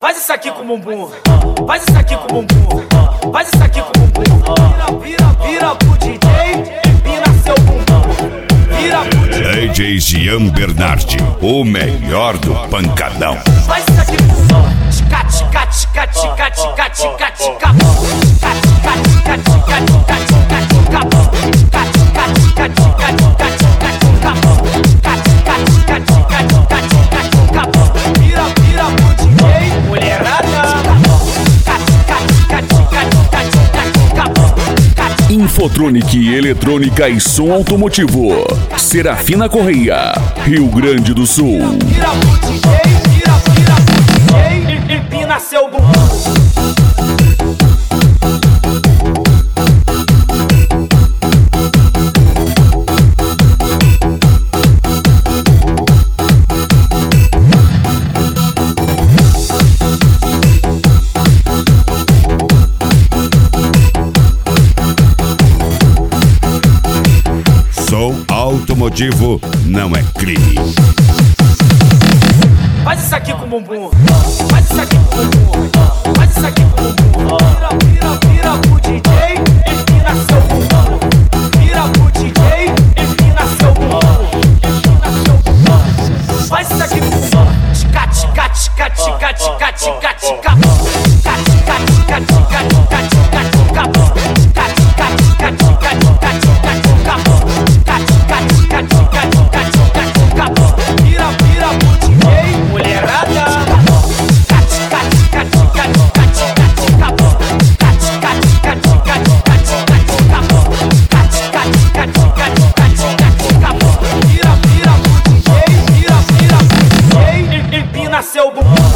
Faz isso aqui com o bumbum, faz isso aqui com o bumbum, faz isso aqui com o bumbum. Vira pro DJ, empina seu bumbum. Vira pro DJ. DJ Jean Bernardi, o melhor do pancadão. Faz isso aqui com o bumbum. Tica, tica, tica, tica, tica, tica, tica. Tica, tica, tica, tica, tica, tica, tica. Tica, tica, tica, tica, tica, tica, tica. Tica, tica, tica, tica, tica, tica, tica. Vira pro DJ, mulherada. Infotronic, eletrônica e som automotivo. Serafina Correia, Rio Grande do Sul. Vira pro DJ, vira pro DJ, empina seu bumbum. Som automotivo não é crime. Faz isso aqui com o bumbum, faz isso aqui com o bumbum, faz isso aqui com o bumbum. Vira pro DJ, empina seu bumbum. Vira pro DJ, empina seu bumbum. Empina seu bumbum. Faz isso aqui com o bumbum. Tica, tica, tica, tica, tica, tica, tica. Tica, tica, tica, tica, tica, tica, tica. Tica, tica, tica, tica, tica, tica, tica. Vira pro DJ, mulherada. Vira pro DJ, empina seu bumbum.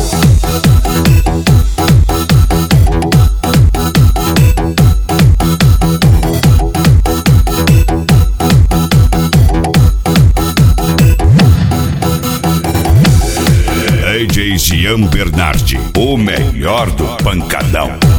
DJ Jean Bernardi, o melhor do pancadão.